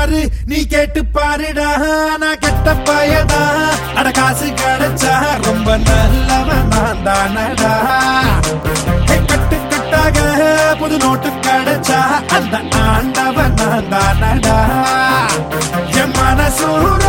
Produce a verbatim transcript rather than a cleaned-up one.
பாரு நீ கேட்டு பாருடா நான் கெட்ட பயடா அட காசு கிடைச்சா ரொம்ப நல்லவன் நான் தானடா கட்டு கட்டாக புது நோட்டு கிடைச்சா அந்த ஆண்டவன் நான் தானடா என் மனசூர